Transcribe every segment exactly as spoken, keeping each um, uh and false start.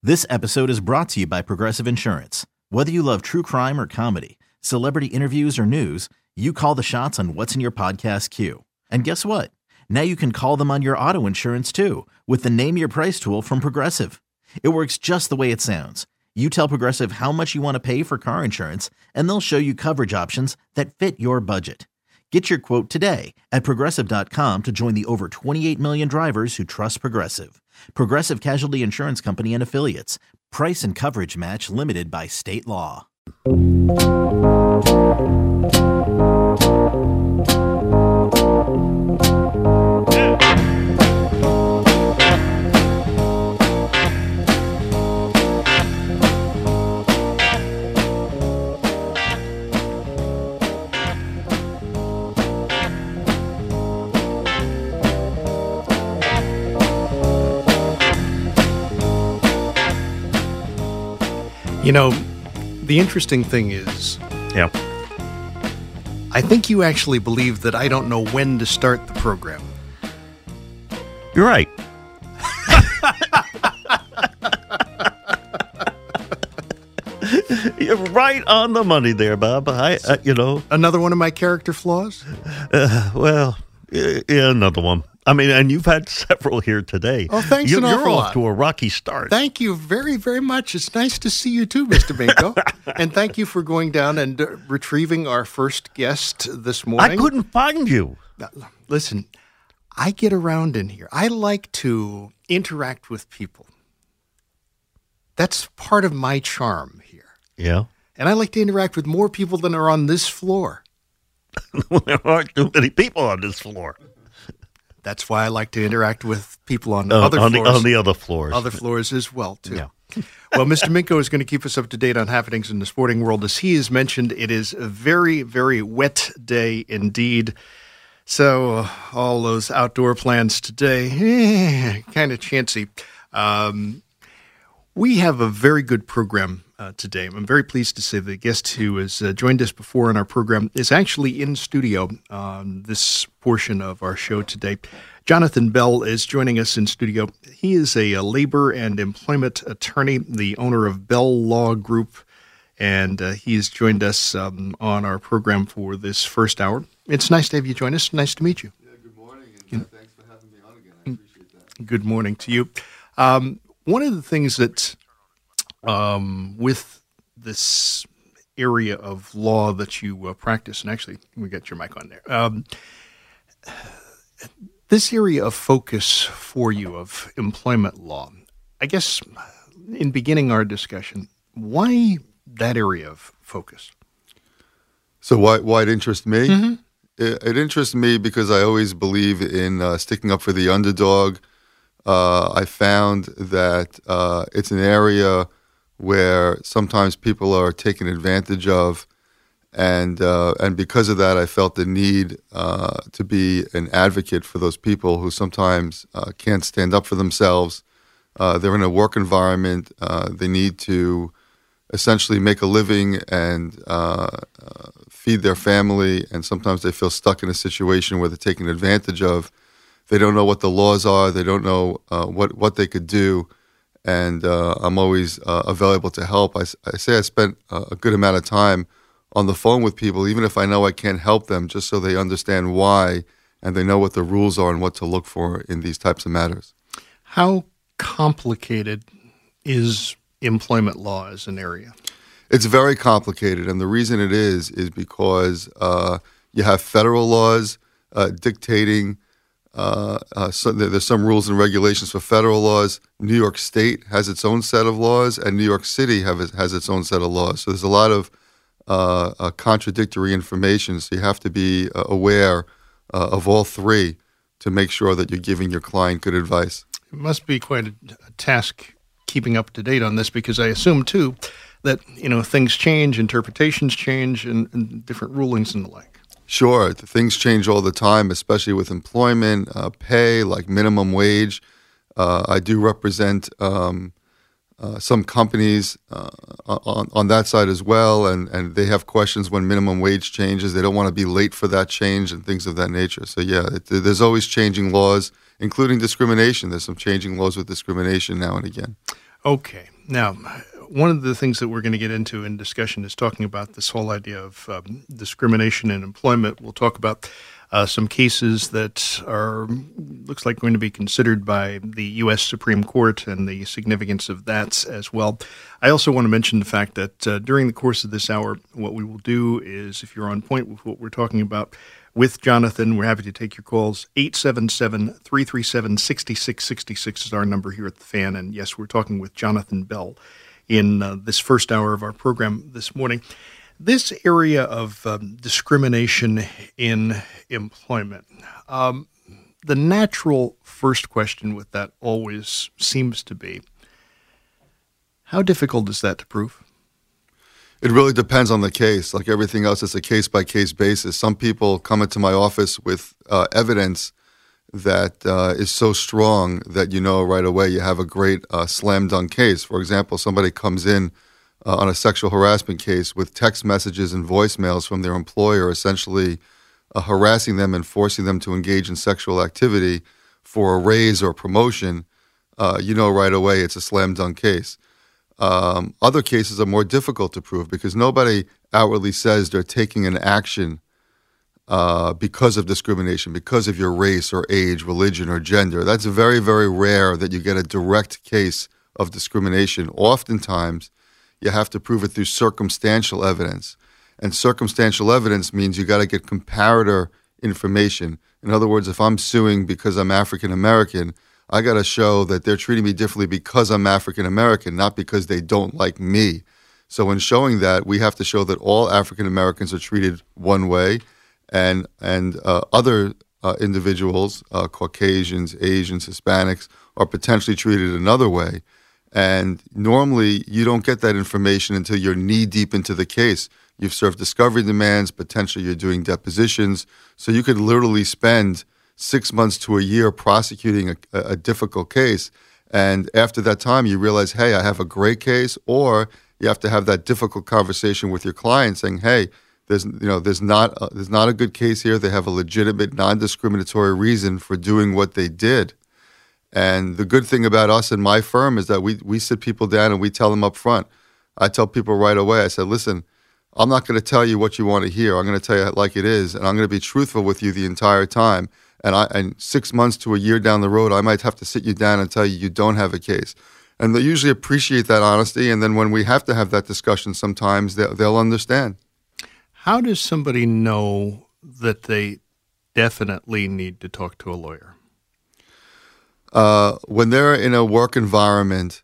This episode is brought to you by Progressive Insurance. Whether you love true crime or comedy, celebrity interviews or news, you call the shots on what's in your podcast queue. And guess what? Now you can call them on your auto insurance too with the Name Your Price tool from Progressive. It works just the way it sounds. You tell Progressive how much you want to pay for car insurance, and they'll show you coverage options that fit your budget. Get your quote today at Progressive dot com to join the over twenty-eight million drivers who trust Progressive. Progressive Casualty Insurance Company and Affiliates. Price and coverage match limited by state law. You know, the interesting thing is, yeah, I think you actually believe that I don't know when to start the program. You're right. You're right on the money there, Bob. I, uh, you know, Another one of my character flaws? uh, well, yeah, another one. I mean, and you've had several here today. Oh, thanks you, an You're awful off lot. to a rocky start. Thank you very, very much. It's nice to see you too, Mister Binko. And thank you for going down and uh, retrieving our first guest this morning. I couldn't find you. Now, listen, I get around in here. I like to interact with people. That's part of my charm here. Yeah. And I like to interact with more people than are on this floor. There aren't too many people on this floor. That's why I like to interact with people on Uh, other on floors. the on the other floors. Other floors as well, too. Yeah. Well, Mister Minko is going to keep us up to date on happenings in the sporting world. As he has mentioned, it is a very, very wet day indeed. So uh, all those outdoor plans today, eh, kind of chancy. Um, we have a very good program uh, today. I'm very pleased to say the guest who has uh, joined us before in our program is actually in studio on this portion of our show today. Jonathan Bell is joining us in studio. He is a, a labor and employment attorney, the owner of Bell Law Group, and uh, he has joined us um, on our program for this first hour. It's nice to have you join us. Nice to meet you. Yeah, good morning, and uh, thanks for having me on again. I appreciate that. Good morning to you. Um, one of the things that um, with this area of law that you uh, practice, and actually we got your mic on there, um, this area of focus for you of employment law, I guess in beginning our discussion, why that area of focus? So why why it interests me? Mm-hmm. It, it interests me because I always believe in uh, sticking up for the underdog. Uh, I found that uh, it's an area where sometimes people are taken advantage of, and uh, and because of that, I felt the need uh, to be an advocate for those people who sometimes uh, can't stand up for themselves. Uh, they're in a work environment. Uh, they need to essentially make a living and uh, uh, feed their family, and sometimes they feel stuck in a situation where they're taken advantage of. They don't know what the laws are. They don't know uh, what, what they could do, and uh, I'm always uh, available to help. I, I say I spent a good amount of time on the phone with people, even if I know I can't help them, just so they understand why and they know what the rules are and what to look for in these types of matters. How complicated is employment law as an area? It's very complicated, and the reason it is is because uh, you have federal laws uh, dictating. Uh, uh, so there's some rules and regulations for federal laws. New York State has its own set of laws, and New York City have, has its own set of laws. So there's a lot of uh, uh, contradictory information. So you have to be uh, aware uh, of all three to make sure that you're giving your client good advice. It must be quite a, a task keeping up to date on this, because I assume too that, you know, things change, interpretations change, and, and different rulings and the like. Sure, things change all the time, especially with employment, uh, pay, like minimum wage. Uh, I do represent um, uh, some companies uh, on, on that side as well, and, and they have questions when minimum wage changes. They don't want to be late for that change and things of that nature. So yeah, it, there's always changing laws, including discrimination. There's some changing laws with discrimination now and again. Okay. Now, one of the things that we're going to get into in discussion is talking about this whole idea of um, discrimination in employment. We'll talk about uh, some cases that are, looks like, going to be considered by the U S Supreme Court and the significance of that as well. I also want to mention the fact that uh, during the course of this hour, what we will do is, if you're on point with what we're talking about with Jonathan, we're happy to take your calls. eight seven seven, three three seven, six six six six is our number here at the Fan. And yes, we're talking with Jonathan Bell in uh, this first hour of our program this morning. This area of um, discrimination in employment, um, the natural first question with that always seems to be, how difficult is that to prove? It really depends on the case. Like everything else, it's a case-by-case basis. Some people come into my office with uh, evidence that uh, is so strong that you know right away you have a great uh, slam-dunk case. For example, somebody comes in uh, on a sexual harassment case with text messages and voicemails from their employer essentially uh, harassing them and forcing them to engage in sexual activity for a raise or promotion. Uh, you know right away it's a slam-dunk case. Um, other cases are more difficult to prove because nobody outwardly says they're taking an action uh, because of discrimination, because of your race or age, religion, or gender. That's very, very rare that you get a direct case of discrimination. Oftentimes, you have to prove it through circumstantial evidence. And circumstantial evidence means you got to get comparator information. In other words, if I'm suing because I'm African American, I got to show that they're treating me differently because I'm African American, not because they don't like me. So in showing that, we have to show that all African Americans are treated one way, and and uh, other uh, individuals, uh, Caucasians, Asians, Hispanics, are potentially treated another way. And normally, you don't get that information until you're knee-deep into the case. You've served discovery demands, potentially you're doing depositions, so you could literally spend six months to a year prosecuting a, a difficult case. And after that time, you realize, hey, I have a great case, or you have to have that difficult conversation with your client saying, hey, there's you know there's not a, there's not a good case here. They have a legitimate, non-discriminatory reason for doing what they did. And the good thing about us and my firm is that we we sit people down and we tell them up front. I tell people right away, I said, listen, I'm not going to tell you what you want to hear. I'm going to tell you it like it is, and I'm going to be truthful with you the entire time. And I, and six months to a year down the road, I might have to sit you down and tell you you don't have a case. And they usually appreciate that honesty. And then when we have to have that discussion, sometimes they, they'll understand. How does somebody know that they definitely need to talk to a lawyer? Uh, when they're in a work environment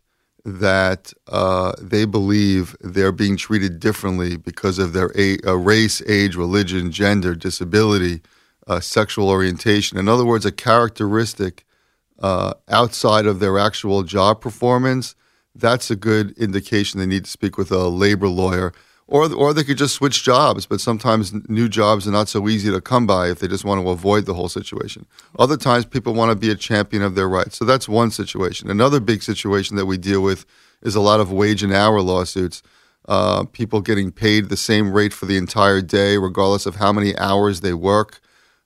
that uh, they believe they're being treated differently because of their a- uh, race, age, religion, gender, disability, Uh, sexual orientation. In other words, a characteristic uh, outside of their actual job performance, that's a good indication they need to speak with a labor lawyer. Or or they could just switch jobs, but sometimes new jobs are not so easy to come by if they just want to avoid the whole situation. Other times, people want to be a champion of their rights. So that's one situation. Another big situation that we deal with is a lot of wage and hour lawsuits. Uh, people getting paid the same rate for the entire day, regardless of how many hours they work.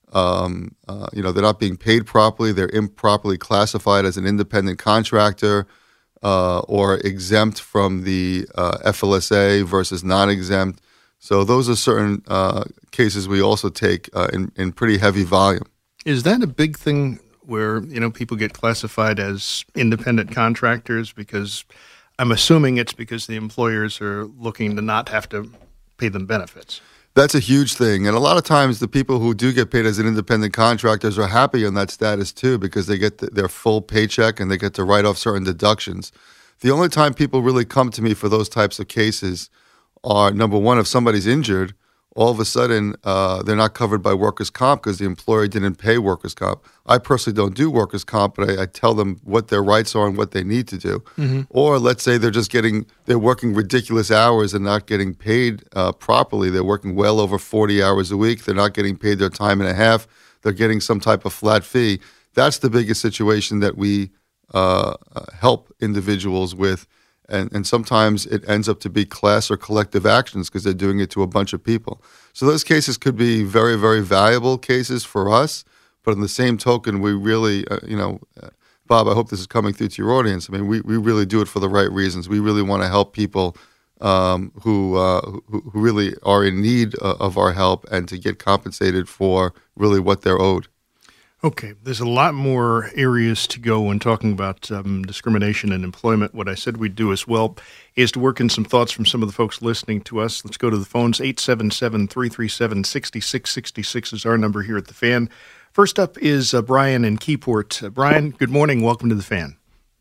Um, uh, you know, they're not being paid properly. They're improperly classified as an independent contractor uh, or exempt from the uh, F L S A versus non-exempt. So those are certain uh, cases we also take uh, in, in pretty heavy volume. Is that a big thing where, you know, people get classified as independent contractors? Because I'm assuming it's because the employers are looking to not have to pay them benefits. That's a huge thing. And a lot of times the people who do get paid as an independent contractors are happy on that status too, because they get the, their full paycheck and they get to write off certain deductions. The only time people really come to me for those types of cases are, number one, if somebody's injured, all of a sudden uh, they're not covered by workers' comp because the employer didn't pay workers' comp. I personally don't do workers' comp, but I, I tell them what their rights are and what they need to do. Mm-hmm. Or let's say they're just getting, they're working ridiculous hours and not getting paid uh, properly. They're working well over forty hours a week. They're not getting paid their time and a half. They're getting some type of flat fee. That's the biggest situation that we uh, help individuals with. And, and sometimes it ends up to be class or collective actions because they're doing it to a bunch of people. So those cases could be very, very valuable cases for us. But on the same token, we really, uh, you know, uh, Bob, I hope this is coming through to your audience. I mean, we, we really do it for the right reasons. We really want to help people um, who, uh, who who really are in need uh, of our help and to get compensated for really what they're owed. Okay, there's a lot more areas to go when talking about um, discrimination in employment. What I said we'd do as well is to work in some thoughts from some of the folks listening to us. Let's go to the phones. eight seven seven, three three seven, six six six six is our number here at The Fan. First up is uh, Brian in Keyport. Uh, Brian, good morning. Welcome to The Fan.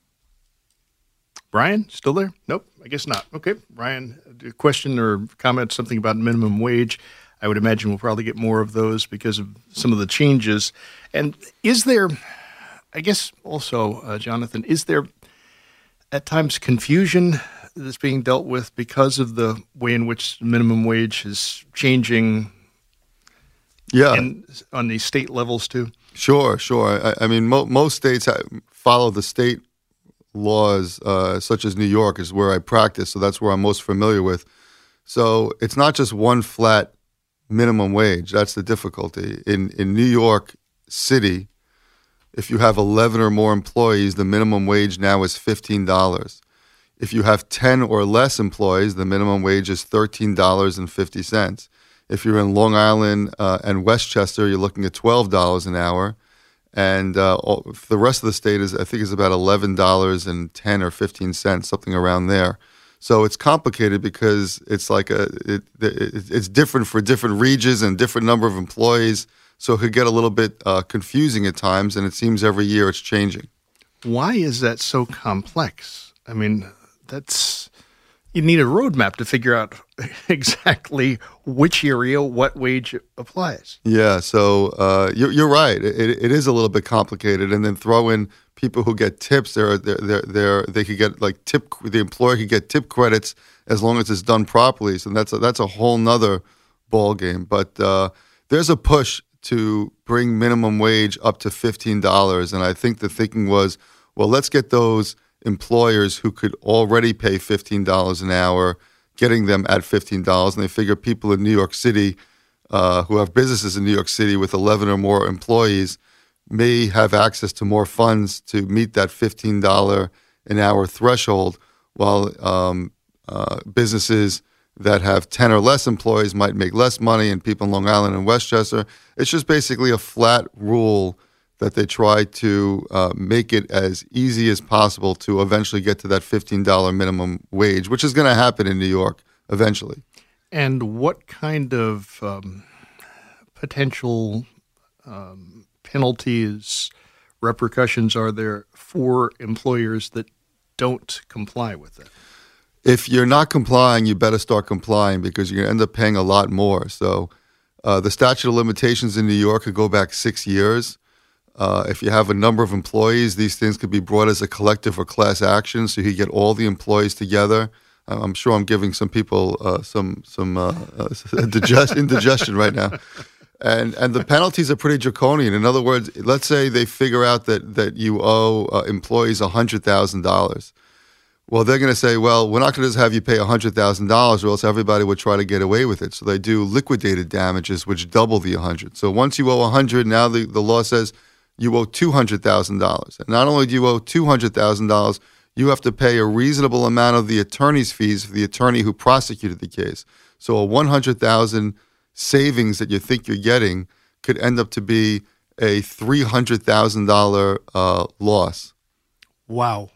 Brian, still there? Nope, I guess not. Okay, Brian, a question or comment, something about minimum wage. I would imagine we'll probably get more of those because of some of the changes. And is there, I guess also, uh, Jonathan, is there at times confusion that's being dealt with because of the way in which minimum wage is changing Yeah, in, on the state levels too? Sure, sure. I, I mean, mo- most states ha- follow the state laws, uh, such as New York is where I practice, so that's where I'm most familiar with. So it's not just one flat minimum wage. That's the difficulty. In in New York City, if you have eleven or more employees, the minimum wage now is fifteen dollars. If you have ten or less employees, the minimum wage is thirteen dollars and fifty cents. If you're in Long Island uh, and Westchester, you're looking at twelve dollars an hour. And uh, all, the rest of the state is, I think, is about eleven dollars and ten or fifteen cents, something around there. So it's complicated because it's like a it, it, it's different for different regions and different number of employees. So it could get a little bit uh, confusing at times, and it seems every year it's changing. Why is that so complex? I mean, that's you need a roadmap to figure out exactly which area, what wage applies. Yeah, so uh, you're, you're right. It, it is a little bit complicated, and then throw in people who get tips. They're, they're, they're, they're, they could get like tip. The employer could get tip credits as long as it's done properly. So that's a, that's a whole nother ball game. But uh, there's a push to bring minimum wage up to fifteen dollars, and I think the thinking was, well, let's get those employers who could already pay fifteen dollars an hour, getting them at fifteen dollars, and they figure people in New York City uh, who have businesses in New York City with eleven or more employees may have access to more funds to meet that fifteen dollars an hour threshold, while um, uh, businesses that have ten or less employees might make less money, and people in Long Island and Westchester. It's just basically a flat rule that they try to uh, make it as easy as possible to eventually get to that fifteen dollars minimum wage, which is going to happen in New York eventually. And what kind of um, potential um, penalties, repercussions are there for employers that don't comply with it? If you're not complying, you better start complying because you're going to end up paying a lot more. So uh, the statute of limitations in New York could go back six years. Uh, if you have a number of employees, these things could be brought as a collective or class action, so you get all the employees together. I'm sure I'm giving some people uh, some some uh, uh, digest, indigestion right now. And and the penalties are pretty draconian. In other words, let's say they figure out that, that you owe uh, employees one hundred thousand dollars. Well, they're going to say, well, we're not going to just have you pay one hundred thousand dollars or else everybody would try to get away with it. So they do liquidated damages, which double the one hundred. So once you owe one hundred, now the, the law says you owe two hundred thousand dollars. And not only do you owe two hundred thousand dollars, you have to pay a reasonable amount of the attorney's fees for the attorney who prosecuted the case. So a one hundred thousand dollars savings that you think you're getting could end up to be a three hundred thousand dollars uh, loss. Wow.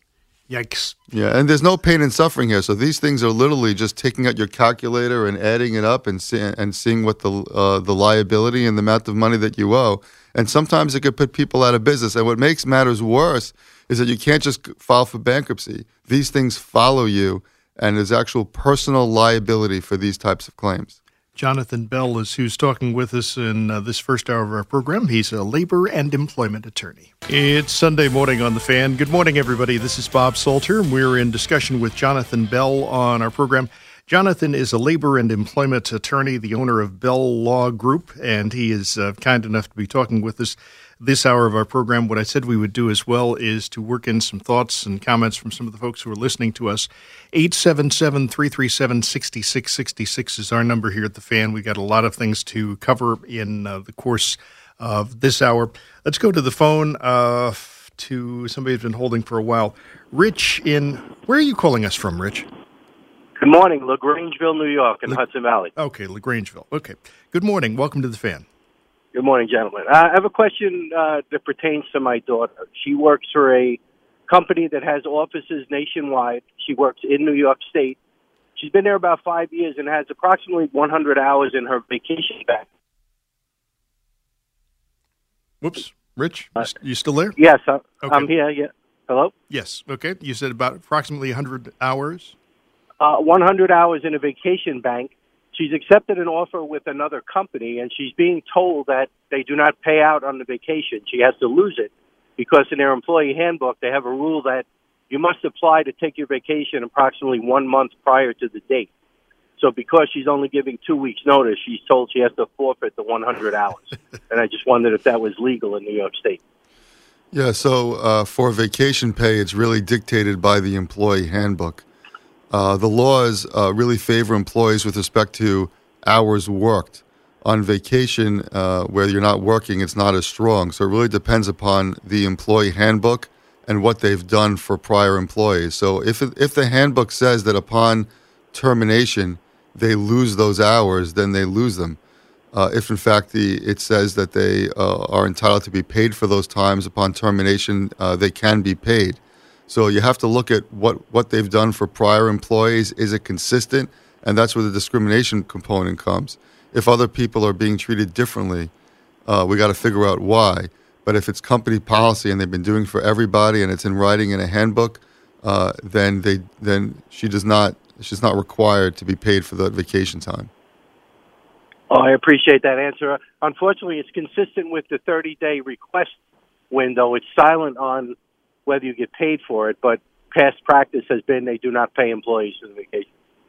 Yikes. Yeah, and there's no pain and suffering here. So these things are literally just taking out your calculator and adding it up and see, and seeing what the uh, the liability and the amount of money that you owe. And sometimes it could put people out of business. And what makes matters worse is that you can't just file for bankruptcy. These things follow you, and there's actual personal liability for these types of claims. Jonathan Bell is who's talking with us in uh, this first hour of our program. He's a labor and employment attorney. It's Sunday morning on The Fan. Good morning, everybody. This is Bob Salter. We're in discussion with Jonathan Bell on our program. Jonathan is a labor and employment attorney, the owner of Bell Law Group, and he is uh, kind enough to be talking with us this hour of our program. What I said we would do as well is to work in some thoughts and comments from some of the folks who are listening to us. eight seven seven, three three seven, six six six six is our number here at The Fan. We got a lot of things to cover in uh, the course of this hour. Let's go to the phone. Uh, to somebody who's been holding for a while. Rich in, where are you calling us from, Rich? Good morning, LaGrangeville, New York, in La- Hudson Valley. Okay, LaGrangeville. Okay. Good morning. Welcome to the Fan. Good morning, gentlemen. Uh, I have a question uh, that pertains to my daughter. She works for a company that has offices nationwide. She works in New York State. She's been there about five years and has approximately one hundred hours in her vacation bank. Whoops. Rich, you, st- you still there? Yes, I, Okay. I'm here. Yeah. Hello? Yes. Okay. You said about approximately one hundred hours. Uh, one hundred hours in a vacation bank. She's accepted an offer with another company, and she's being told that they do not pay out on the vacation. She has to lose it because in their employee handbook, they have a rule that you must apply to take your vacation approximately one month prior to the date. So because she's only giving two weeks' notice, she's told she has to forfeit the one hundred hours. And I just wondered if that was legal in New York State. Yeah, so uh, for vacation pay, it's really dictated by the employee handbook. Uh, the laws uh, really favor employees with respect to hours worked. On vacation, uh, where you're not working, it's not as strong. So it really depends upon the employee handbook and what they've done for prior employees. So if it, if the handbook says that upon termination they lose those hours, then they lose them. Uh, if in fact the it says that they uh, are entitled to be paid for those times upon termination, uh, they can be paid. So you have to look at what, what they've done for prior employees. Is it consistent? And that's where the discrimination component comes. If other people are being treated differently, uh, we got to figure out why. But if it's company policy and they've been doing for everybody and it's in writing in a handbook, uh, then they then she does not she's not required to be paid for the vacation time. Oh, I appreciate that answer. Unfortunately, it's consistent with the thirty-day request window. It's silent on whether you get paid for it, but past practice has been they do not pay employees for the vacation.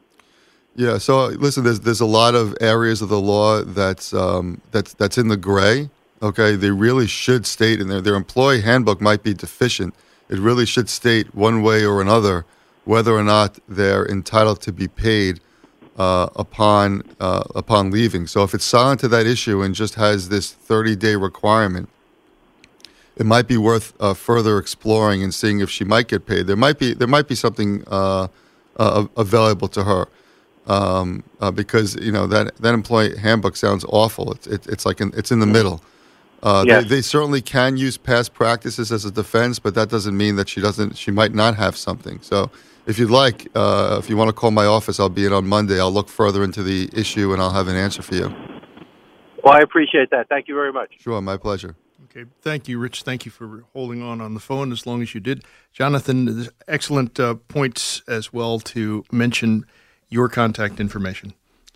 Yeah. So listen, there's there's a lot of areas of the law that's um, that's that's in the gray. Okay, they really should state in their their employee handbook might be deficient. It really should state one way or another whether or not they're entitled to be paid uh, upon uh, upon leaving. So if it's silent to that issue and just has this thirty-day requirement, it might be worth uh, further exploring and seeing if she might get paid. There might be there might be something uh, uh, available to her. Um, uh, because you know that that employee handbook sounds awful. It's it, it's like in, it's in the middle. Uh, Yes. they, they certainly can use past practices as a defense, but that doesn't mean that she doesn't. She might not have something. So, if you'd like, uh, if you want to call my office, I'll be in on Monday. I'll look further into the issue and I'll have an answer for you. Well, I appreciate that. Thank you very much. Sure, my pleasure. Okay. Thank you, Rich. Thank you for holding on on the phone as long as you did. Jonathan, excellent uh, points as well to mention your contact information.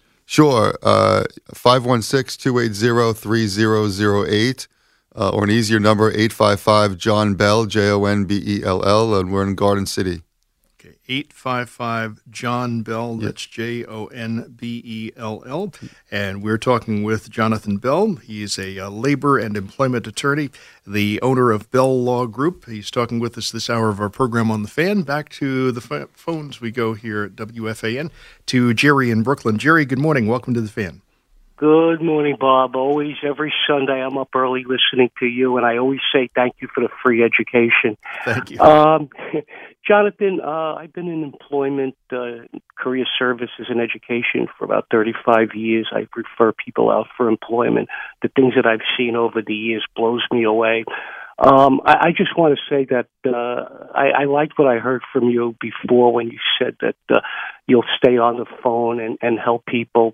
Sure, uh, five one six, two eight zero, three zero zero eight, uh, or an easier number, eight five five, John Bell, J O N B E L L, and we're in Garden City. Okay, eight five five John Bell, that's J O N B E L L. And we're talking with Jonathan Bell. He's a uh, labor and employment attorney, the owner of Bell Law Group. He's talking with us this hour of our program on The Fan. Back to the f- phones we go here at W F A N to Jerry in Brooklyn. Jerry, good morning. Welcome to The Fan. Good morning, Bob. Always, every Sunday, I'm up early listening to you, and I always say thank you for the free education. Thank you. Um, Jonathan, uh, I've been in employment, uh, career services, and education for about thirty-five years. I refer people out for employment. The things that I've seen over the years blows me away. Um, I, I just want to say that uh, I, I liked what I heard from you before when you said that uh, you'll stay on the phone and, and help people.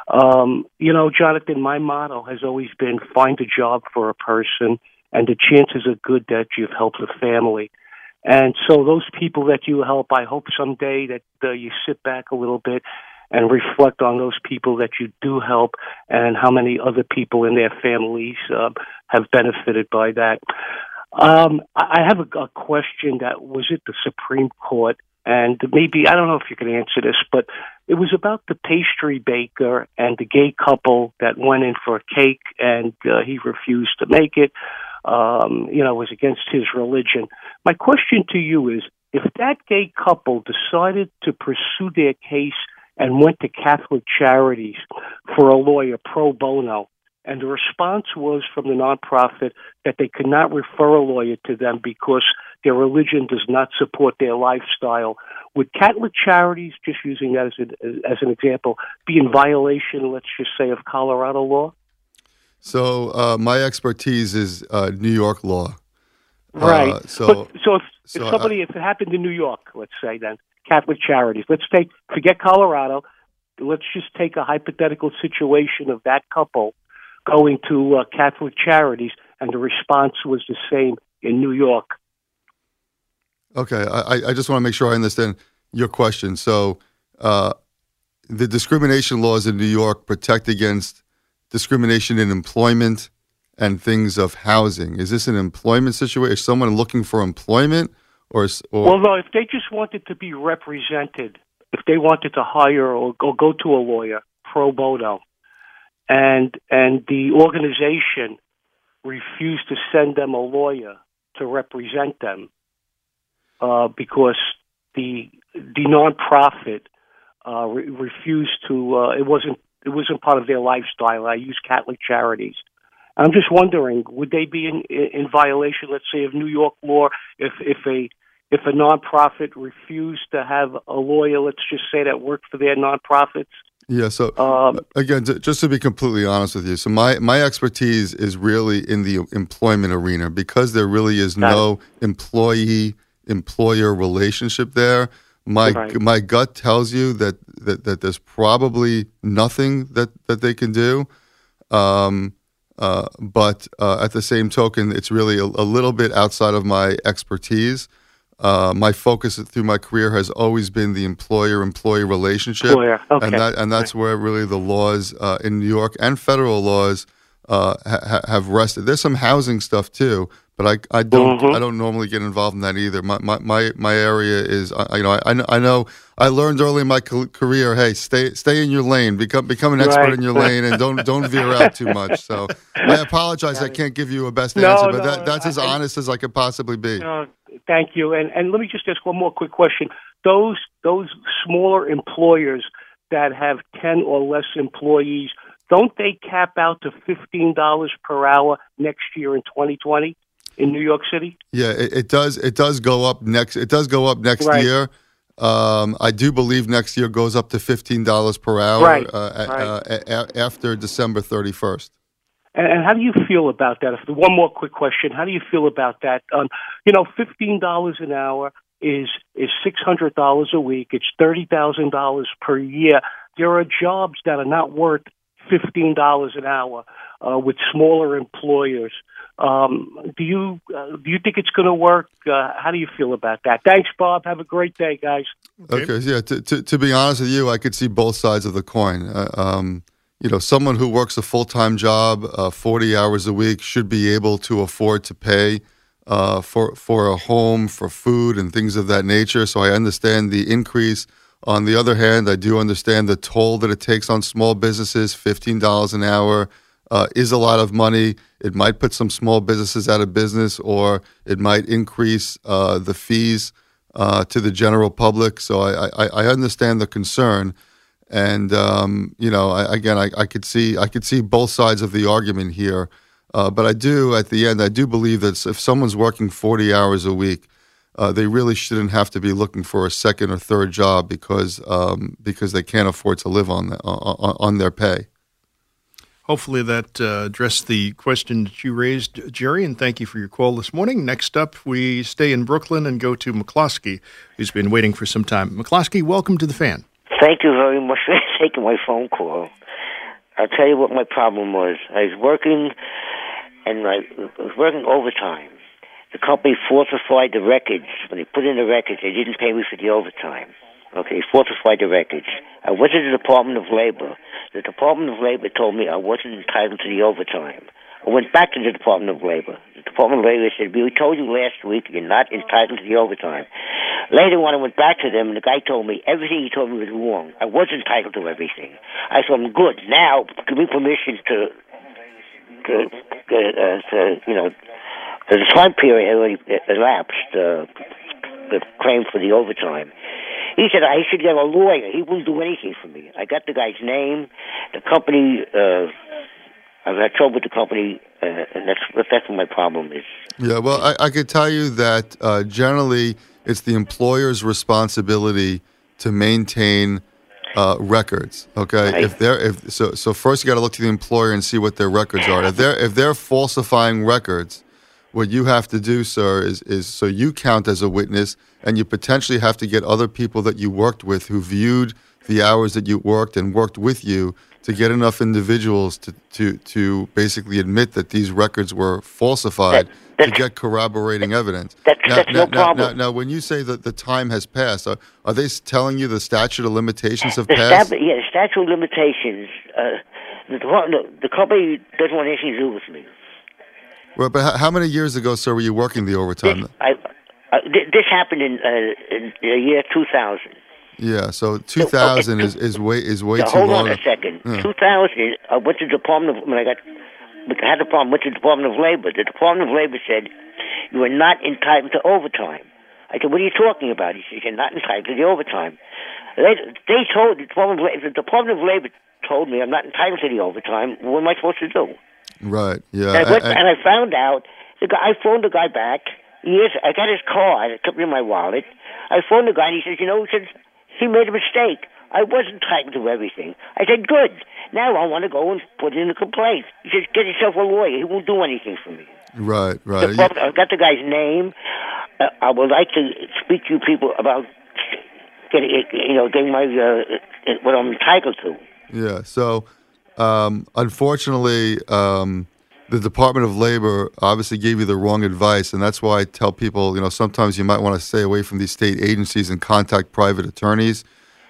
Um, you know, Jonathan, my motto has always been find a job for a person, and the chances are good that you've helped a family. And so those people that you help, I hope someday that uh, you sit back a little bit and reflect on those people that you do help and how many other people in their families uh, have benefited by that. Um, I have a, a question that was at the Supreme Court, and maybe, I don't know if you can answer this, but it was about the pastry baker and the gay couple that went in for a cake and uh, he refused to make it. Um, you know, it was against his religion. My question to you is, if that gay couple decided to pursue their case and went to Catholic Charities for a lawyer pro bono, And the response was from the nonprofit that they could not refer a lawyer to them because their religion does not support their lifestyle. Would Catholic Charities, just using that as, a, as an example, be in violation, let's just say, of Colorado law? So uh, my expertise is uh, New York law. Right. Uh, so, but, so if, so if somebody, I, if it happened in New York, let's say then, Catholic Charities, let's take, forget Colorado, let's just take a hypothetical situation of that couple going to uh, Catholic Charities, and the response was the same in New York. Okay, I, I just want to make sure I understand your question. So uh, the discrimination laws in New York protect against discrimination in employment and things of housing. Is this an employment situation? Is someone looking for employment? or, or Well, no, if they just wanted to be represented, if they wanted to hire or go, go to a lawyer pro bono, and and the organization refused to send them a lawyer to represent them uh, because the the nonprofit uh, re- refused to. Uh, it wasn't it wasn't part of their lifestyle. I use Catholic Charities. I'm just wondering, would they be in in violation, let's say, of New York law if if a if a nonprofit refused to have a lawyer, let's just say, that worked for their nonprofits? Yeah, so Um, again, to, just to be completely honest with you, so my, my expertise is really in the employment arena because there really is no employee-employer relationship there. My Right. my gut tells you that, that, that there's probably nothing that, that they can do. Um, uh, but uh, at the same token, it's really a, a little bit outside of my expertise. Uh, my focus through my career has always been the employer-employee relationship, Employer, okay. and that and that's where really the laws uh, in New York and federal laws uh, ha- have rested. There's some housing stuff too, but I, I don't Mhm. I don't normally get involved in that either. My my my, my area is uh, you know I, I know- I know I learned early in my ca- career, hey, stay stay in your lane, become become an expert Right. in your lane, and don't don't veer out too much. So I apologize, I can't give you a best No, answer, but no, that that's as I- I- honest as I could possibly be. Uh, thank you. And and let me just ask one more quick question. Those those smaller employers that have ten or less employees, don't they cap out to fifteen dollars per hour next year in twenty twenty in New York City? Yeah, it, it does. It does go up next. It does go up next Right. year. Um, I do believe next year goes up to fifteen dollars per hour Right, uh, a- right. uh, a- a- after December thirty-first. And, and how do you feel about that? If, one more quick question. How do you feel about that? Um, you know, fifteen dollars an hour is is six hundred dollars a week. It's thirty thousand dollars per year. There are jobs that are not worth fifteen dollars an hour uh, with smaller employers. Um, do you uh, do you think it's going to work? Uh, how do you feel about that? Thanks, Bob. Have a great day, guys. Okay. Okay, so yeah. To, to to be honest with you, I could see both sides of the coin. Uh, um, you know, someone who works a full time job, uh, forty hours a week, should be able to afford to pay uh, for for a home, for food, and things of that nature. So I understand the increase. On the other hand, I do understand the toll that it takes on small businesses. Fifteen dollars an hour uh, is a lot of money. It might put some small businesses out of business, or it might increase uh, the fees uh, to the general public. So I, I, I understand the concern, and um, you know, I, again, I, I could see I could see both sides of the argument here. Uh, but I do, at the end, I do believe that if someone's working forty hours a week, uh, they really shouldn't have to be looking for a second or third job because um, because they can't afford to live on the, on, on their pay. Hopefully that uh, addressed the question that you raised, Jerry, and thank you for your call this morning. Next up, we stay in Brooklyn and go to McCloskey, who's been waiting for some time. McCloskey, welcome to the Fan. Thank you very much for taking my phone call. I'll tell you what my problem was. I was working, and I was working overtime. The company falsified the records. When they put in the records, they didn't pay me for the overtime. Okay, falsified the records. I went to the Department of Labor. The Department of Labor told me I wasn't entitled to the overtime. I went back to the Department of Labor. The Department of Labor said, we told you last week you're not entitled to the overtime. Later, when I went back to them, the guy told me everything he told me was wrong. I was entitled to everything. I told him, good, now give me permission to, to, to, uh, to you know, the time period already elapsed, uh, the claim for the overtime. He said I should get a lawyer. He wouldn't do anything for me. I got the guy's name. The company uh, I've had trouble with the company, uh, and that's that's what my problem is. Yeah, well, I, I could tell you that uh, generally it's the employer's responsibility to maintain uh, records. Okay, Right. if they're if so, so first you got to look to the employer and see what their records are. If they're if they're falsifying records, what you have to do, sir, is is so you count as a witness, and you potentially have to get other people that you worked with who viewed the hours that you worked and worked with you to get enough individuals to, to, to basically admit that these records were falsified That- to get corroborating evidence. That's- now, that's now, no now, problem. Now, now, when you say that the time has passed, are, are they s- telling you the statute of limitations have The passed? stab- yeah, the statute of limitations. Uh, the, the, the company doesn't want anything to do with me. Well, but how, how many years ago, sir, were you working the overtime? This, I, uh, th- this happened in, uh, in the year two thousand. Yeah, so two thousand is, is way is way Now, too hold long. on a second. Yeah. two thousand, I went to the Department of, when I got, I had a problem, went to the Department of Labor. The Department of Labor said, you are not entitled to overtime. I said, what are you talking about? He said, you're not entitled to the overtime. They, they told, the Department of Labor, the Department of Labor told me I'm not entitled to the overtime. What am I supposed to do? Right, yeah. And I, went, I- I- and I found out, the guy, I phoned the guy back. Yes, I got his card. It took me in my wallet. I phoned the guy, and he says, you know, he said, he made a mistake. I wasn't entitled to everything. I said, good. Now I want to go and put in a complaint. He says, get yourself a lawyer. He won't do anything for me. right, right. The problem- I've got the guy's name. Uh, I would like to speak to you people about getting, you know, getting my uh, what I'm entitled to. Yeah. So, um, unfortunately, um, the Department of Labor obviously gave you the wrong advice, and that's why I tell people, you know, sometimes you might want to stay away from these state agencies and contact private attorneys.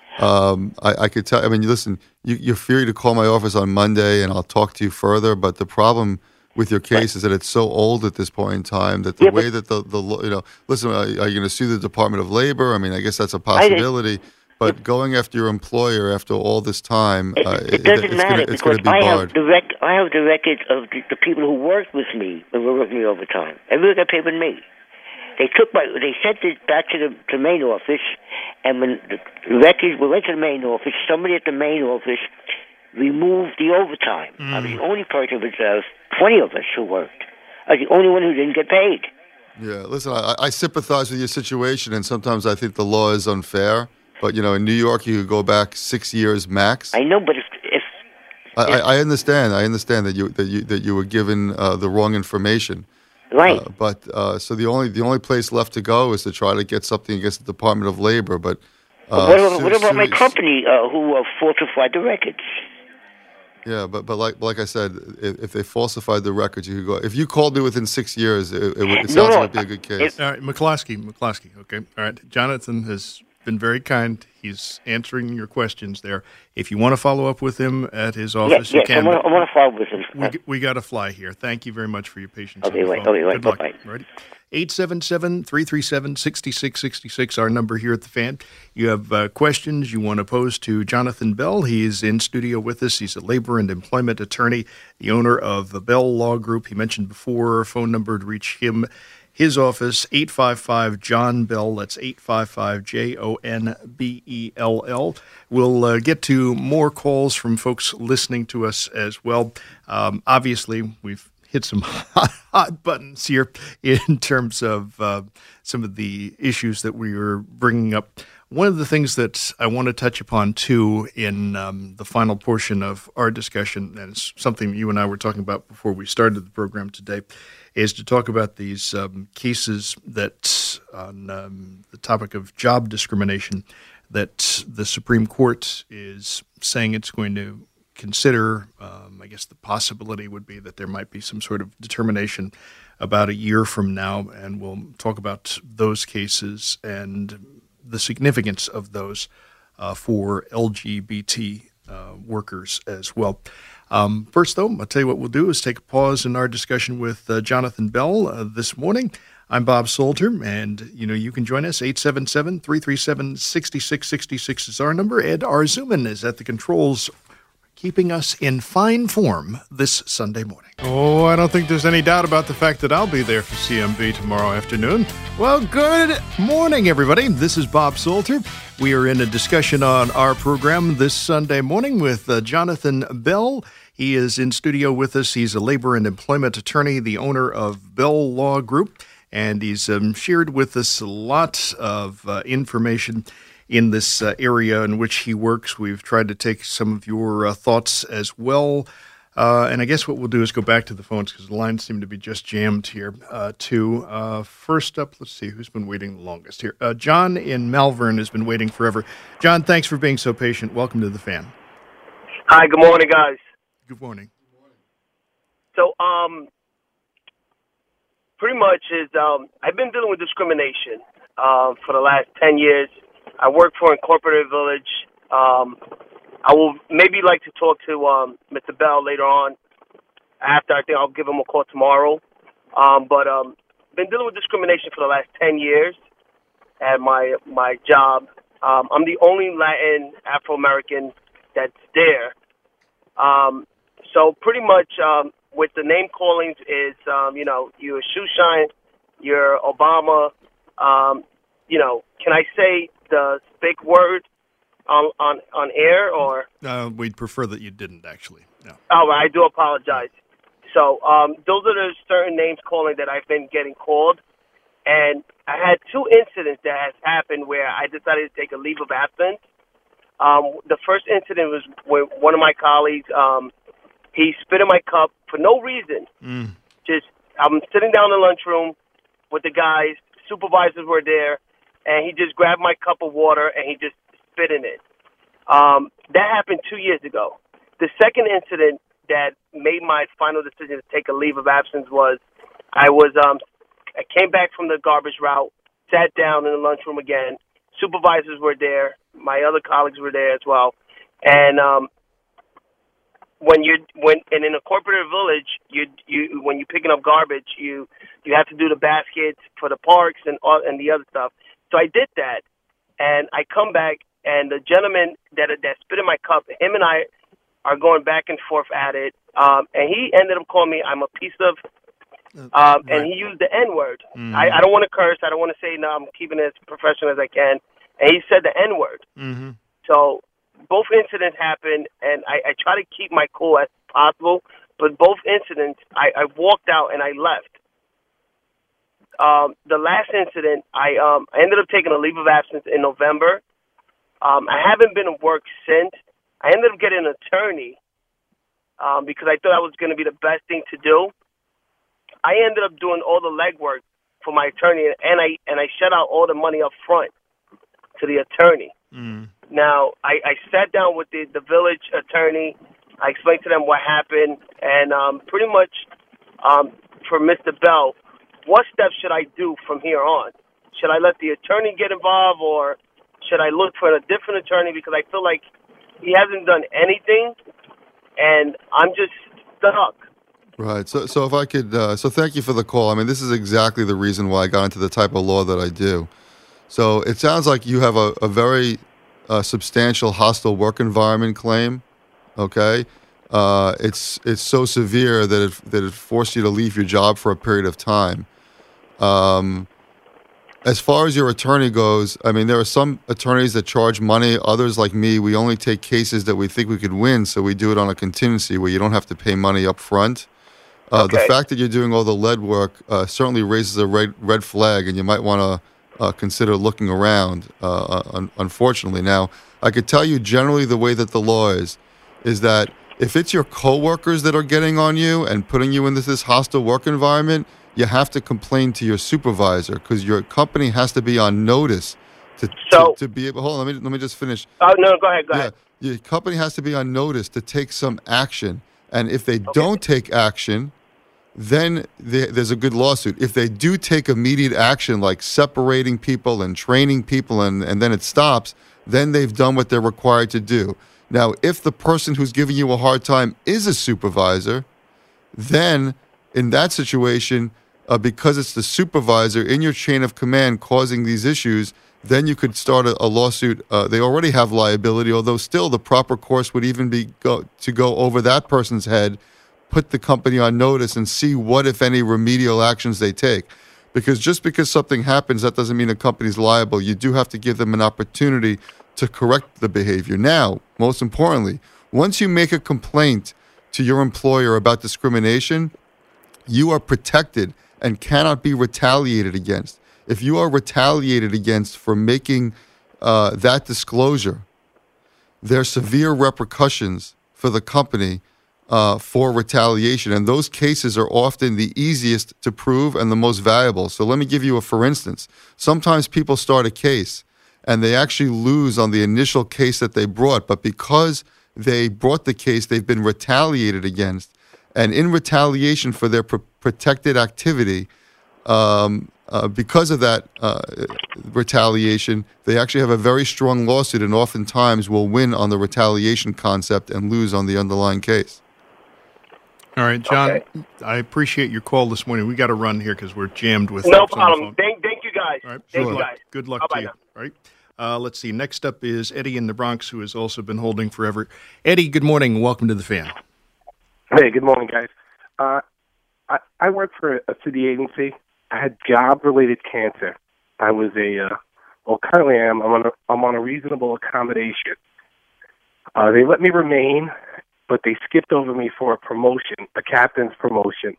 Um, I, I could tell. I mean, listen, you, you're free to call my office on Monday, and I'll talk to you further. But the problem with your case is that it's so old at this point in time that the Yeah, but- way that the, the lo- you know, listen, are, are you going to sue the Department of Labor? I mean, I guess that's a possibility. But going after your employer after all this time, It, uh, it doesn't it's matter gonna, it's because going to be I have barred. the rec- I have the records of the, the people who worked with me when were working me overtime. Everyone got paid with me. They took my, they sent it back to the, to the main office, and when the records we went to the main office, somebody at the main office removed the overtime. Mm. I was the only person of uh, twenty of us who worked. I was the only one who didn't get paid. Yeah, listen, I, I sympathize with your situation, and sometimes I think the law is unfair. But you know, in New York, you could go back six years max. I know, but if if I, I, I understand. I understand that you that you that you were given uh, the wrong information. right. Uh, but uh, so the only the only place left to go is to try to get something against the Department of Labor. But uh, what about, sue- what about my sue- company uh, who uh, falsified the records? Yeah, but but like like I said, if, if they falsified the records, you could go. If you called me within six years, it, it, would- it No, sounds no, like it'd be a good case. All right, McCloskey, McCloskey. Okay, all right. Jonathan has been very kind. He's answering your questions there. If you want to follow up with him at his office, Yes, you yes, I can. want, I want to follow with him. We, we got to fly here. Thank you very much for your patience. Okay, on the wait, phone. okay, wait, Good luck. bye-bye. Ready? eight seven seven, three three seven, six six six six, our number here at the Fan. You have uh, questions you want to pose to Jonathan Bell. He is in studio with us. He's a labor and employment attorney, the owner of the Bell Law Group. He mentioned before, phone number to reach him. His office, eight five five, John Bell. That's eight five five, J O N B E L L. We'll uh, get to more calls from folks listening to us as well. Um, obviously, we've hit some hot, hot buttons here in terms of uh, some of the issues that we were bringing up. One of the things that I want to touch upon, too, in um, the final portion of our discussion, and it's something you and I were talking about before we started the program today, is to talk about these um, cases that on um, the topic of job discrimination that the Supreme Court is saying it's going to consider. Um, I guess the possibility would be that there might be some sort of determination about a year from now, and we'll talk about those cases and the significance of those uh, for L G B T uh, workers as well. Um, first, though, I'll tell you what we'll do is take a pause in our discussion with uh, Jonathan Bell uh, this morning. I'm Bob Salter, and you know you can join us. eight seven seven, three three seven, six six six six is our number. Ed Arzuman is at the controls, keeping us in fine form this Sunday morning. Oh, I don't think there's any doubt about the fact that I'll be there for C M B tomorrow afternoon. Well, good morning, everybody. This is Bob Salter. We are in a discussion on our program this Sunday morning with uh, Jonathan Bell. He is in studio with us. He's a labor and employment attorney, the owner of Bell Law Group, and he's um, shared with us a lot of uh, information in this uh, area in which he works. We've tried to take some of your uh, thoughts as well. Uh, and I guess what we'll do is go back to the phones because the lines seem to be just jammed here, uh, too. Uh, first up, let's see who's been waiting the longest here. Uh, John in Malvern has been waiting forever. John, thanks for being so patient. Welcome to the Fan. Hi, good morning, guys. Good morning. So, um, pretty much is um, I've been dealing with discrimination uh, for the last ten years. I work for Incorporated Village. Um, I will maybe like to talk to um, Mister Bell later on. After, I think I'll give him a call tomorrow. Um, but um, been dealing with discrimination for the last ten years at my my job. Um, I'm the only Latin Afro-American that's there. Um, so pretty much um, with the name callings is, um, you know, you're Shoeshine, you're Obama. Um, you know, can I say the big word on on, on air or? Uh, we'd prefer that you didn't, actually. No. Oh, I do apologize. So um, those are the certain names calling that I've been getting called. And I had two incidents that has happened where I decided to take a leave of absence. Um, the first incident was with one of my colleagues. Um, he spit in my cup for no reason. Mm. Just I'm sitting down in the lunchroom with the guys. Supervisors were there, and he just grabbed my cup of water and he just spit in it. Um, that happened two years ago. The second incident that made my final decision to take a leave of absence was I was um, I came back from the garbage route, sat down in the lunchroom again. Supervisors were there. My other colleagues were there as well. And um, when you're when and in a corporate village, you you when you're picking up garbage, you you have to do the baskets for the parks and all, and the other stuff. So I did that, and I come back, and the gentleman that that spit in my cup, him and I are going back and forth at it. Um, and he ended up calling me, I'm a piece of, um, right. and he used the N-word. Mm-hmm. I, I don't want to curse. I don't want to say, no, I'm keeping it as professional as I can. And he said the N-word. Mm-hmm. So both incidents happened, and I, I try to keep my cool as possible. But both incidents, I, I walked out and I left. Um, the last incident, I, um, I ended up taking a leave of absence in November. Um, I haven't been at work since. I ended up getting an attorney um, because I thought that was going to be the best thing to do. I ended up doing all the legwork for my attorney, and I and I shut out all the money up front to the attorney. Mm. Now, I, I sat down with the, the village attorney. I explained to them what happened, and um, pretty much um, for Mister Bell, what steps should I do from here on? Should I let the attorney get involved, or should I look for a different attorney? Because I feel like he hasn't done anything, and I'm just stuck. Right. So, so if I could, uh, so thank you for the call. I mean, this is exactly the reason why I got into the type of law that I do. So it sounds like you have a, a very uh, substantial hostile work environment claim. Okay. Uh, it's it's so severe that it that it forced you to leave your job for a period of time. Um, As far as your attorney goes, I mean, there are some attorneys that charge money. Others, like me, we only take cases that we think we could win, so we do it on a contingency where you don't have to pay money up front. Uh, okay. The fact that you're doing all the lead work uh, certainly raises a red, red flag, and you might want to uh, consider looking around, uh, un- unfortunately. Now, I could tell you generally the way that the law is, is that if it's your coworkers that are getting on you and putting you into this hostile work environment, you have to complain to your supervisor because your company has to be on notice to, so, to, to be able. Hold on, let me let me just finish. Oh no, go ahead, go yeah, ahead. Your company has to be on notice to take some action, and if they okay. don't take action, then they, there's a good lawsuit. If they do take immediate action, like separating people and training people, and, and then it stops, then they've done what they're required to do. Now, if the person who's giving you a hard time is a supervisor, then in that situation, uh, because it's the supervisor in your chain of command causing these issues, then you could start a, a lawsuit. Uh, they already have liability, although still the proper course would even be go, to go over that person's head, put the company on notice, and see what, if any, remedial actions they take. Because just because something happens, that doesn't mean a company's liable. You do have to give them an opportunity to correct the behavior. Now, most importantly, once you make a complaint to your employer about discrimination, you are protected and cannot be retaliated against. If you are retaliated against for making uh, that disclosure, there are severe repercussions for the company uh, for retaliation. And those cases are often the easiest to prove and the most valuable. So let me give you a for instance. Sometimes people start a case and they actually lose on the initial case that they brought, but because they brought the case, they've been retaliated against. And in retaliation for their pr- protected activity, um, uh, because of that uh, retaliation, they actually have a very strong lawsuit and oftentimes will win on the retaliation concept and lose on the underlying case. All right, John, Okay. I appreciate your call this morning. We got to run here because we're jammed with No folks on the problem. phone. Thank, thank you, guys. All right, Thank good you, luck. guys. Good luck Bye-bye to you. now. All right. Uh, let's see. Next up is Eddie in the Bronx, who has also been holding forever. Eddie, good morning. Welcome to the Fan. Hey, good morning, guys. Uh, I, I work for a city agency. I had job-related cancer. I was a, uh, well, currently I am. I'm on a, I'm on a reasonable accommodation. Uh, they let me remain, but they skipped over me for a promotion, a captain's promotion.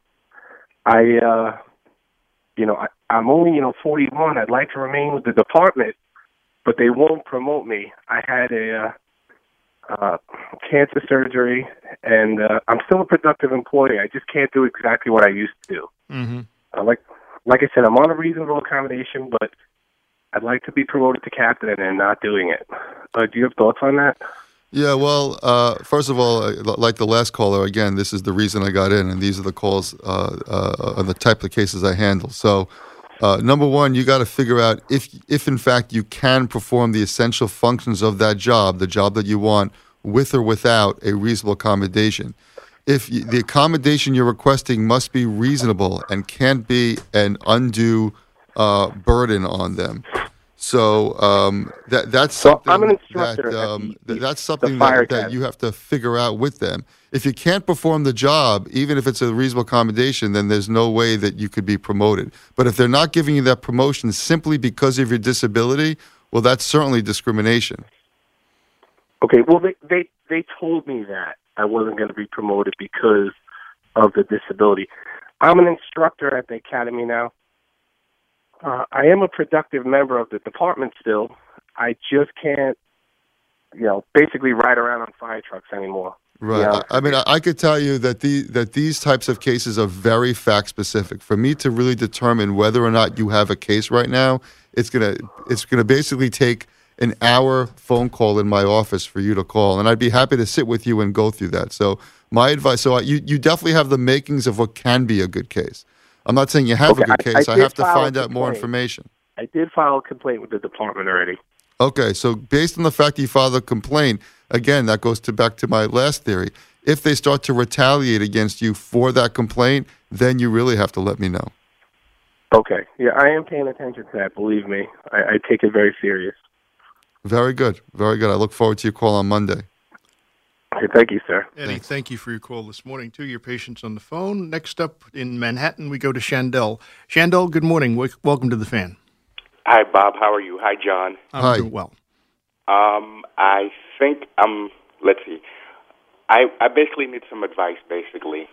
I, uh, you know, I, I'm only, you know, forty-one. I'd like to remain with the department, but they won't promote me. I had a uh, uh, cancer surgery, and uh, I'm still a productive employee. I just can't do exactly what I used to do. Mm-hmm. Uh, like, like I said, I'm on a reasonable accommodation, but I'd like to be promoted to captain and they're not doing it. Uh, do you have thoughts on that? Yeah, well, uh, first of all, uh, like the last caller, again, this is the reason I got in, and these are the calls uh, uh, and the type of cases I handle. So, uh, number one, you got to figure out if, if in fact you can perform the essential functions of that job, the job that you want, with or without a reasonable accommodation. If you, the accommodation you're requesting must be reasonable and can't be an undue uh, burden on them. So um, that that's something well, I'm an instructor that at um, the, th- that's something fire that, that academy. you have to figure out with them. If you can't perform the job, even if it's a reasonable accommodation, then there's no way that you could be promoted. But if they're not giving you that promotion simply because of your disability, well, that's certainly discrimination. Okay, well, they, they, they told me that I wasn't going to be promoted because of the disability. I'm an instructor at the academy now. Uh, I am a productive member of the department still. I just can't, you know, basically ride around on fire trucks anymore. Right. Yeah. I, I mean, I, I could tell you that the that these types of cases are very fact specific. For me to really determine whether or not you have a case right now, it's gonna it's gonna basically take an hour phone call in my office for you to call, and I'd be happy to sit with you and go through that. So my advice, so I, you you definitely have the makings of what can be a good case. I'm not saying you have Okay, a good I- case. I I, did have to file find a out more complaint. information. I did file a complaint with the department already. Okay, so based on the fact that you filed a complaint, again, that goes to back to my last theory. If they start to retaliate against you for that complaint, then you really have to let me know. Okay. Yeah, I am paying attention to that, believe me. I, I take it very serious. Very good. Very good. I look forward to your call on Monday. Okay, thank you, sir. Eddie, Thanks. thank you for your call this morning, too. Your patience on the phone. Next up in Manhattan, we go to Shandell. Shandell, good morning. W- welcome to the Fan. Hi, Bob. How are you? Hi, John. I'm Hi. doing well. Um, I think um, let's see. I I basically need some advice. Basically,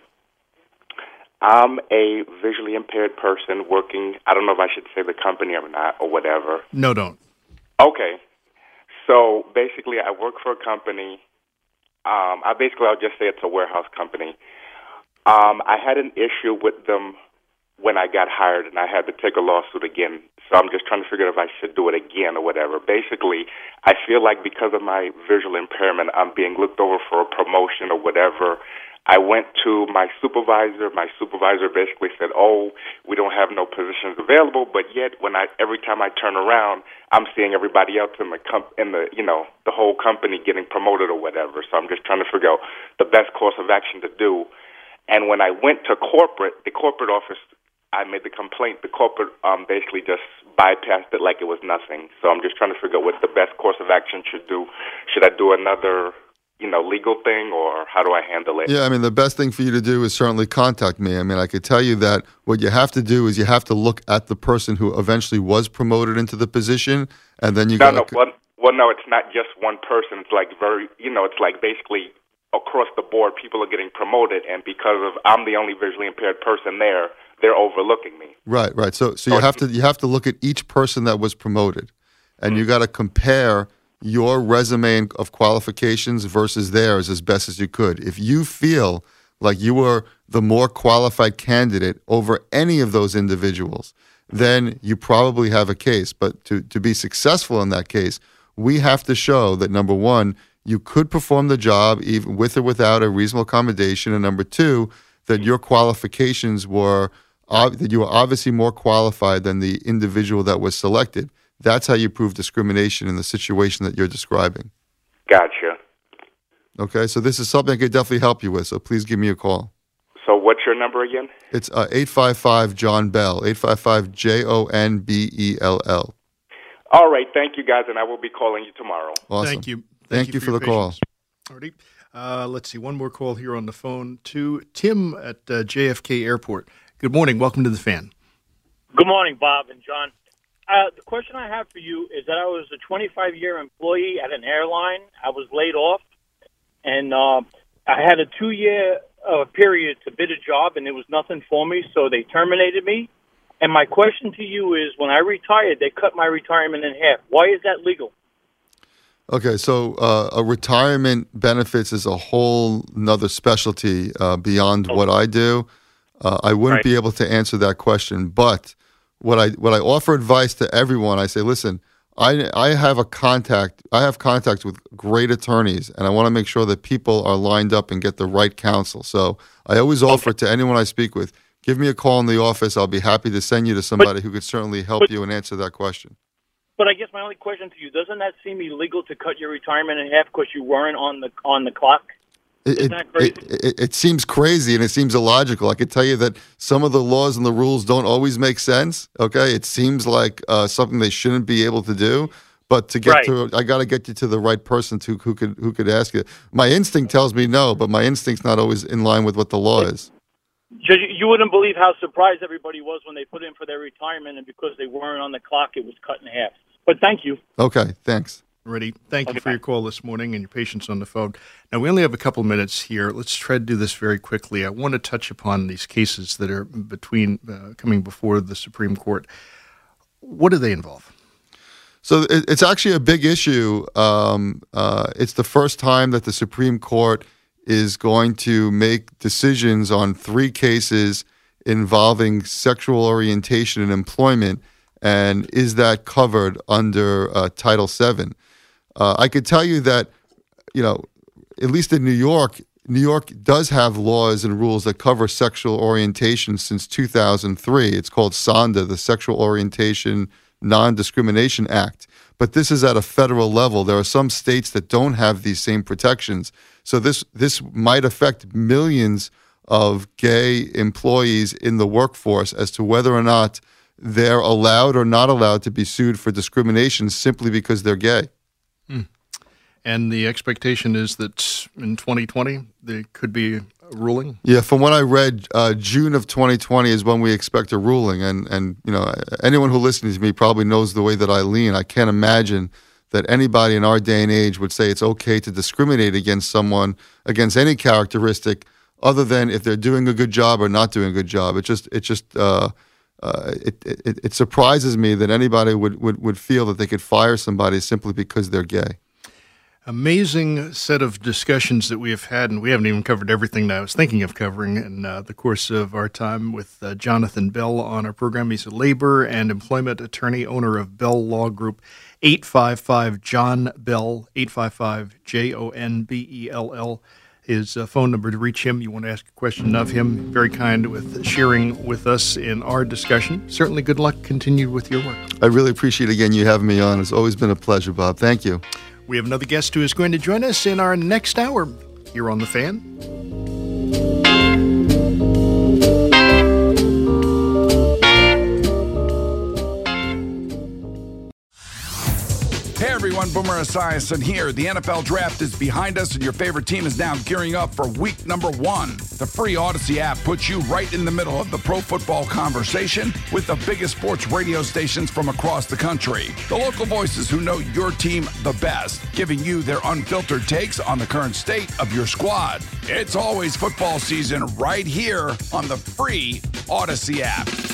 I'm a visually impaired person working. I don't know if I should say the company or not or whatever. No, don't. Okay. So basically, I work for a company. Um, I basically I'll just say it's a warehouse company. Um, I had an issue with them when I got hired, and I had to take a lawsuit again. So I'm just trying to figure out if I should do it again or whatever. Basically, I feel like because of my visual impairment, I'm being looked over for a promotion or whatever. I went to my supervisor. My supervisor basically said, "Oh, we don't have no positions available." But yet, when I every time I turn around, I'm seeing everybody else in the comp- in the you know the whole company getting promoted or whatever. So I'm just trying to figure out the best course of action to do. And when I went to corporate, the corporate office, I made the complaint. The corporate um, basically just bypassed it like it was nothing. So I'm just trying to figure out what the best course of action should do. Should I do another, you know, legal thing, or how do I handle it? Yeah, I mean, the best thing for you to do is certainly contact me. I mean, I could tell you that what you have to do is you have to look at the person who eventually was promoted into the position, and then you No, got no. to... Well, well, no, it's not just one person. It's like very, you know, it's like basically across the board, people are getting promoted, and because of I'm the only visually impaired person there, they're overlooking me. Right, right. So, so you have to you have to look at each person that was promoted, and mm-hmm. you got to compare your resume of qualifications versus theirs as best as you could. If you feel like you were the more qualified candidate over any of those individuals, then you probably have a case. But to, to be successful in that case, we have to show that, number one, you could perform the job even with or without a reasonable accommodation, and number two, that your qualifications were, uh, that you were obviously more qualified than the individual that was selected. That's how you prove discrimination in the situation that you're describing. Gotcha. Okay, so this is something I could definitely help you with, so please give me a call. So what's your number again? It's uh, eight five five John Bell, eight five five J O N B E L L. All right, thank you, guys, and I will be calling you tomorrow. Awesome. Thank you. Thank, thank you, you for, for the patience. Call. Alrighty. Uh, let's see, one more call here on the phone to Tim at uh, J F K Airport. Good morning. Welcome to the Fan. Good morning, Bob and John. Uh, the question I have for you is that I was a twenty-five-year employee at an airline. I was laid off, and uh, I had a two-year uh, period to bid a job, and there was nothing for me, so they terminated me. And my question to you is, when I retired, they cut my retirement in half. Why is that legal? Okay, so uh, a retirement benefits is a whole nother specialty uh, beyond okay. what I do. Uh, I wouldn't right. be able to answer that question, but what I what I offer advice to everyone, I say, listen, I I have a contact, I have contact with great attorneys, and I want to make sure that people are lined up and get the right counsel. So I always offer okay. to anyone I speak with, give me a call in the office. I'll be happy to send you to somebody but, who could certainly help but, you and answer that question. But I guess my only question to you, doesn't that seem illegal to cut your retirement in half because you weren't on the on the clock? It, it, it, it seems crazy and it seems illogical. I could tell you that some of the laws and the rules don't always make sense. Okay, it seems like uh, something they shouldn't be able to do. But to get right. to, I got to get you to the right person to who could who could ask you. My instinct tells me no, but my instinct's not always in line with what the law is. You wouldn't believe how surprised everybody was when they put in for their retirement, and because they weren't on the clock, it was cut in half. But thank you. Okay, thanks. Ready. Thank okay, you for bye. your call this morning and your patience on the phone. Now, we only have a couple minutes here. Let's try to do this very quickly. I want to touch upon these cases that are between uh, coming before the Supreme Court. What do they involve? So it, it's actually a big issue. Um, uh, it's the first time that the Supreme Court is going to make decisions on three cases involving sexual orientation and employment, and is that covered under uh, Title seven? Uh, I could tell you that, you know, at least in New York, New York does have laws and rules that cover sexual orientation since two thousand three. It's called SONDA, the Sexual Orientation Non-Discrimination Act. But this is at a federal level. There are some states that don't have these same protections. So this this might affect millions of gay employees in the workforce as to whether or not they're allowed or not allowed to be sued for discrimination simply because they're gay. Hmm. And the expectation is that in twenty twenty, there could be a ruling? Yeah, from what I read, uh, June of twenty twenty is when we expect a ruling. And, and, you know, anyone who listens to me probably knows the way that I lean. I can't imagine that anybody in our day and age would say it's okay to discriminate against someone, against any characteristic, other than if they're doing a good job or not doing a good job. It just, it just, uh, uh, it, it, it surprises me that anybody would, would, would feel that they could fire somebody simply because they're gay. Amazing set of discussions that we have had, and we haven't even covered everything that I was thinking of covering in uh, the course of our time with uh, Jonathan Bell on our program. He's a labor and employment attorney, owner of Bell Law Group. eight five five John Bell, eight five five J O N B E L L. His uh, phone number to reach him. You want to ask a question of him. Very kind with sharing with us in our discussion. Certainly good luck continued with your work. I really appreciate, again, you having me on. It's always been a pleasure, Bob. Thank you. We have another guest who is going to join us in our next hour here on The Fan. Hey everyone, Boomer Esiason here. The N F L Draft is behind us and your favorite team is now gearing up for week number one. The free Odyssey app puts you right in the middle of the pro football conversation with the biggest sports radio stations from across the country. The local voices who know your team the best, giving you their unfiltered takes on the current state of your squad. It's always football season right here on the free Odyssey app.